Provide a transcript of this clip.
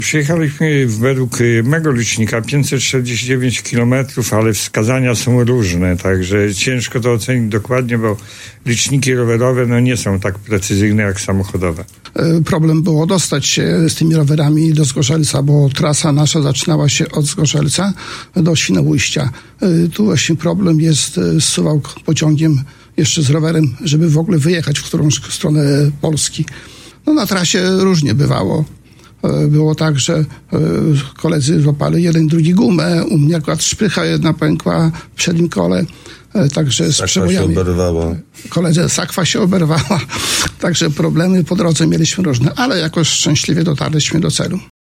Przyjechaliśmy według mego licznika 549 km, ale wskazania są różne, także ciężko to ocenić dokładnie, bo liczniki rowerowe nie są tak precyzyjne jak samochodowe. Problem było dostać się z tymi rowerami do Zgorzelca, bo trasa nasza zaczynała się od Zgorzelca do Świnoujścia. Tu właśnie problem jest z Suwałk pociągiem, jeszcze z rowerem, żeby w ogóle wyjechać w którąś stronę Polski. Na trasie różnie bywało. Było tak, że koledzy złapali jeden, drugi gumę, u mnie akurat szprycha jedna pękła w przednim kole, także z przebojami. Koledze sakwa się oberwała, także problemy po drodze mieliśmy różne, ale jakoś szczęśliwie dotarliśmy do celu.